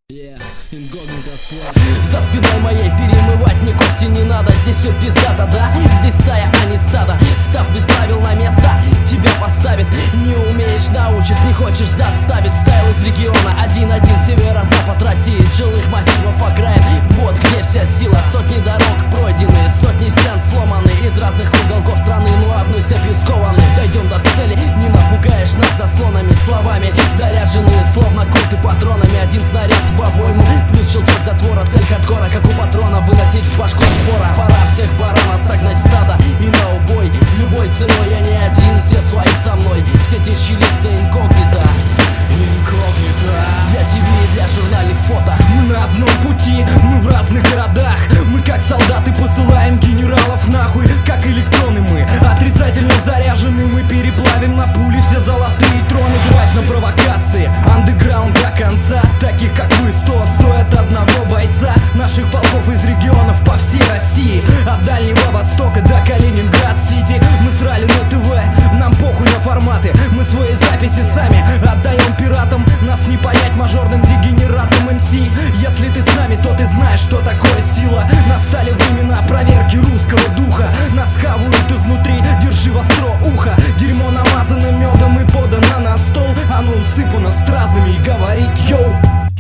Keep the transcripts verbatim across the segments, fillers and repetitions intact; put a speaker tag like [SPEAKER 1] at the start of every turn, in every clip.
[SPEAKER 1] Yeah. За спиной моей перемывать мне кости не надо. Здесь все пиздато, да? Здесь стая, а не стадо. Став без правил на место, тебя поставит. Не умеешь, научит, не хочешь, заставит. Стайл из региона, один-один, северо-запад России. Из жилых массивов окраин, вот где вся сила. Сотни дорог пройдены, сотни стен сломаны. Из разных уголков страны, ну одной цепью скованы. Дойдем до цели, не напугаешь нас заслонами. Словами заряженные, словно кольты патронами. Один снаряд в обойму, плюс щелчок затвора. Цель хардкора, как у патрона, выносить в башку спора. Пора всех баранов согнать стадо и на убой. Любой ценой, я не один, все свои со мной. Все тещи лица инкогнито. Инкогнито. Для ТВ и для журнальных фото.
[SPEAKER 2] Мы на одном пути, мы в разных городах. Мы как солдаты посылаем генералов нахуй. Как электроны мы, отрицательно заряжены. Мы переплавим на пули все золотые троны. Хватит на провокации, андеграунд до конца. Таких как вы сто стоят одного бойца. Наших полков из регионов по всей России. От Дальнего Востока до Калининград-Сити. Мы срали на ТВ, нам похуй на форматы. Мы свои записи сами отдаем пиратам. Нас не понять мажорным дегенератом эм си. Если ты с нами, то ты знаешь, что такое сила. Настали времена проверки русского духа. Нас хавают изнутри, держи востро ухо. Дерьмо намазано медом и подано на стол. Оно усыпано стразами и говорит йоу.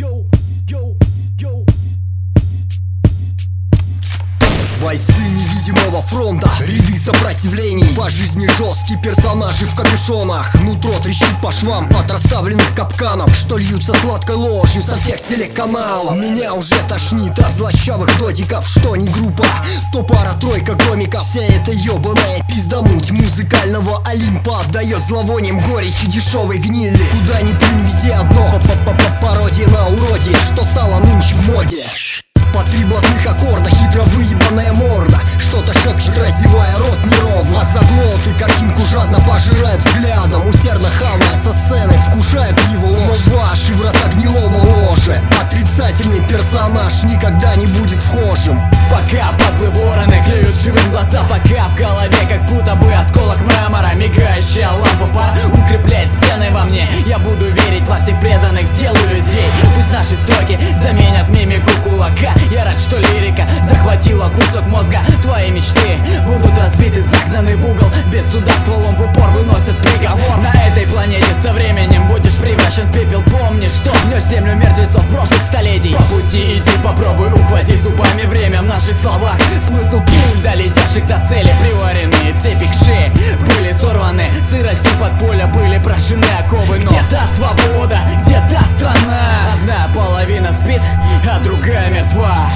[SPEAKER 3] Бойцы невидимого фронта, ряды сопротивлений. По жизни жесткие персонажи в капюшонах. Нутро трещит по швам от расставленных капканов, что льются сладкой ложью со всех телеканалов. Меня уже тошнит от злощавых додиков. Что не группа, то пара-тройка гомиков. Вся эта ебаная пиздамуть музыкального Олимпа отдает зловонием горечи дешевой гнили. Куда ни плюнь, везде одно пародия на уродие, что стало нынче в моде. По три блатных аккорда, хитро выебанная морда что-то шепчет, разевая рот неровно. А заглоты картинку жадно пожирают взглядом. Усердно хавая со сцены, вкушают его ложь. Но ваши врата гнилого ложа. Отрицательный персонаж никогда не будет вхожим.
[SPEAKER 1] Пока папы вороны клюют живым глаза. Пока в голове как будто бы осколок мрамора. Мигающая лампа пар укрепляет стены во мне. Я буду верить во всех преданных делу людей. Пусть наши строки заменят мимику кулака. Я рад, что лирика захватила кусок мозга. Твои мечты будут разбиты, загнаны в угол. Без суда стволом в упор выносят приговор. На этой планете со временем будешь превращен в пепел. Помни, что гнешь землю мертвецов прошлых столетий. По пути иди, попробуй ухватить зубами время в наших словах. Смысл пуль, долетевших до цели. Приваренные цепи к шее были сорваны. Сыростью подполья были прошены оковы. Но где та свобода, где та страна? Одна половина спит, а другая мертва.